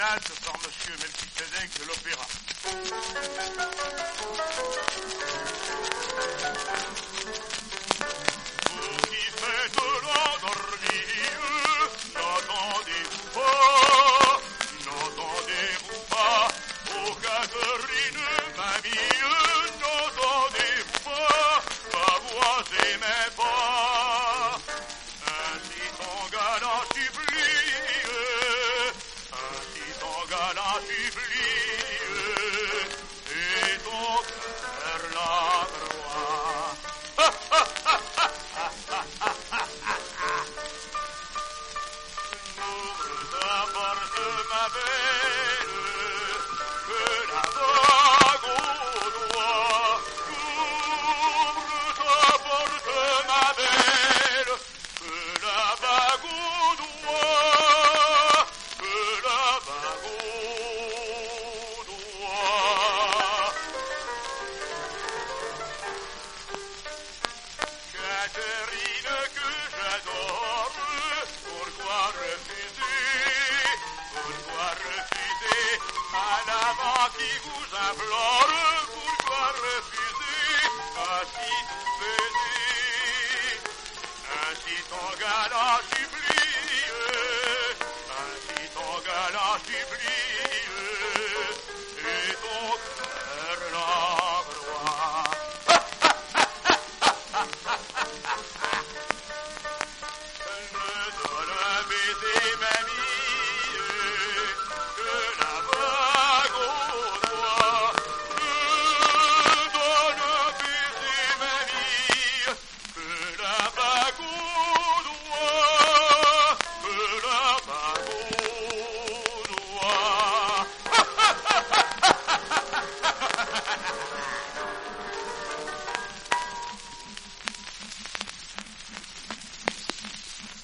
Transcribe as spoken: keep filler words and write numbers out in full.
sérénade par monsieur Melchisedec de l'Opéra. Vous qui faites l'endormir, n'entendez-vous pas, n'entendez-vous pas, ô Catherine, mamie, n'entendez-vous pas, ma voix et mes pas, ainsi ton galant supplie, ainsi ton galant supplie, et ton cœur la croix. N'ouvre ta porte, ma belle, que la vague au doigt. N'ouvre ta porte, ma belle, que la vague au doigt, que la vague au doigt. Catherine que j'adore, pourquoi refuser, pourquoi refuser à l'amant qui vous implore, pourquoi refuser ainsi baiser, ainsi ton galant